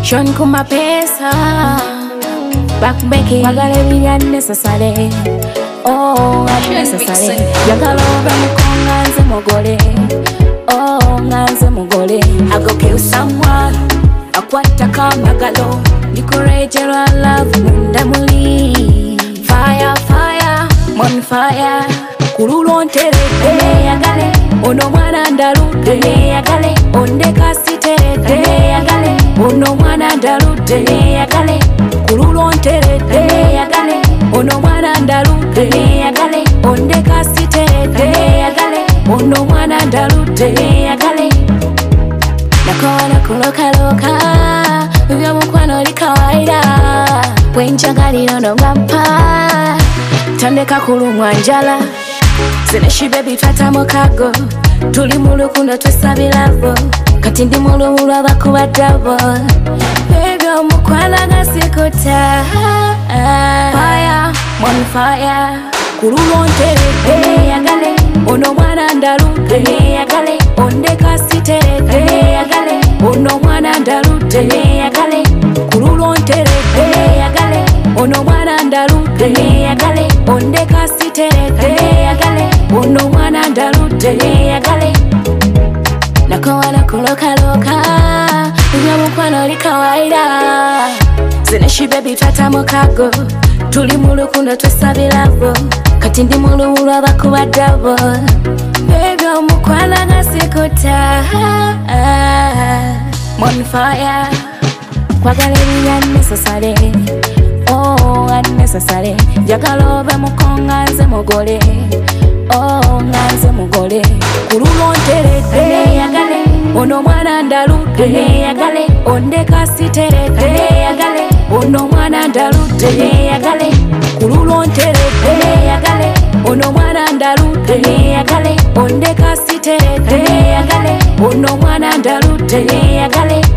Shon kuma pesa Backbeke Magale bili unnecessary Oh, unnecessary Yagala obe mukonga nze mugole Oh, nganze mugole I go kill someone Akwata kamagalo Nikurejera love munda muli Fire, fire, mon fire Kululu onterete yagale Ono mwana ndarute yagale Ondeka siterete yagale Ono mwana ndarute yagale Kululu onterete yagale Ono mwana ndarute yagale Ondeka siterete yagale Ono mwana ndarute yagale Nakola kuloka loka Vya mkwano li kawaida Wenjagaliro no ngampa Tandeka kulumwa njala Zeneshi baby twata mukago Tuli mulukundo twesabilavo Kati ndi mulumulu abakuba dabo Baby omukwana gasikuta Fire, mon fire Kululu onterete yagale Ono mwana ndarute yagale Ondeka siterete yagale Ono mwana ndarute yagale Kululu onterete yagale Ono mwana ndarute yagale Ondeka siterete yagale Ono mwana ndarute yagale Nakowana kuloka loka Unya mukwano li kawaida Zeneshi baby twata mukago Tuli mulukundo twesabilavo Kati ndi mulumulu abakuba dabo Baby omukwana gasikuta Mon fire Kwagala bili unnecessary Oh, unnecessary Jagala obe mukonga nze mugole Oh, nganze mugole Kululu onterete yagale Ono mwana ndarute yagale Ondeka siterete yagale Ono mwana ndarute yagale Kululu onterete yagale Ono mwana ndarute yagale Ondeka siterete yagale Ono mwana ndarute yagale